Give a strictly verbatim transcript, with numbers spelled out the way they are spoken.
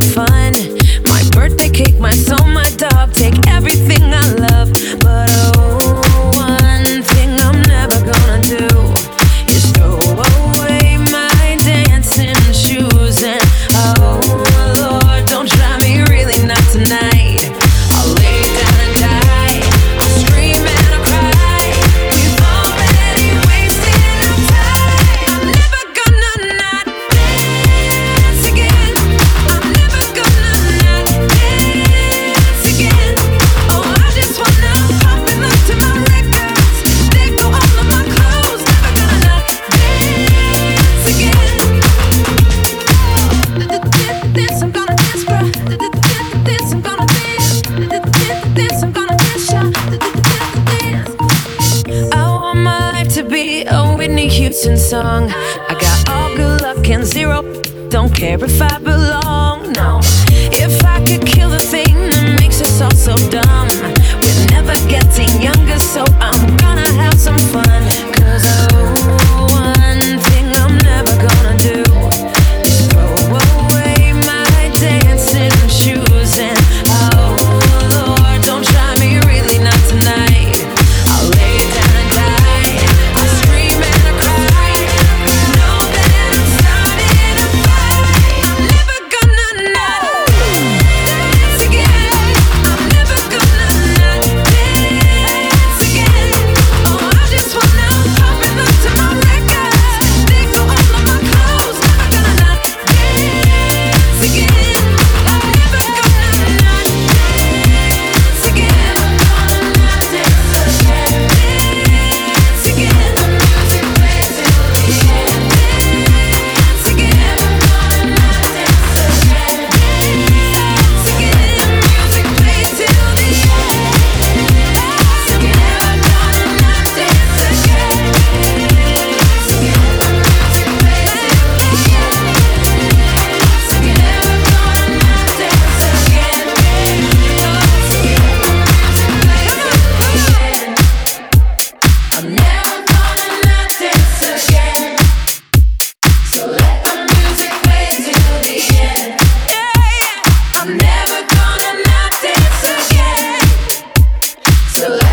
fun. My birthday cake, my soul, my dog, take everything I love. But oh, one thing I'm never gonna do is throw away my dancing shoes. And oh Lord, don't try me, really not tonight. I'll lay down and die, I'll scream and I'll cry. We've already wasted our time. I'm never gonna not dance again. I'm never gonna not dance again. Oh, I just wanna pop and look to my records. They go all of my clothes. Never gonna not dance again. Dance, I'm gonna dance, bruh. Dance, I'm gonna dance. Dance, I'm gonna dance, y'all. Dance. I want my life to be a Whitney Houston song. I got all good luck and zero. Don't care if I belong, no. If I could kill the thing that makes us all so dumb. We're never getting younger, so I'm gonna have some fun. Cause oh, one thing I'm never gonna do is throw away my dancing shoes. And oh Lord, don't try me, really not tonight. I'll lay down and die, I'll scream and I'll cry. Know that I'm starting a fight. I'm never gonna not dance again. I'm never gonna not dance again. Oh, I just wanna pop and look to my records. They go all of my clothes. Never gonna not dance again. I'm never gonna not dance again. Dance again. Dance again. The music plays till the end. Dance again. Never gonna not dance again. Dance again. The music plays till the end. Dance again. Never gonna not dance again. Dance again. The music plays till the end. Dance again. Never gonna not dance again. Dance again. I'm never gonna not dance again. So let the music play till the end. I'm never gonna not dance again. So let